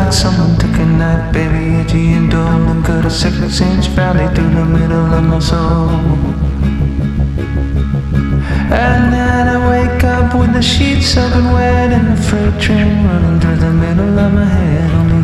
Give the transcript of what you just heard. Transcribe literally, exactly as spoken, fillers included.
like someone took a knife, baby, edgy and dull, and cut a six inch valley through the middle of my soul. And then I wake up with the sheets soaking wet and the freight train running through the middle of my head. Only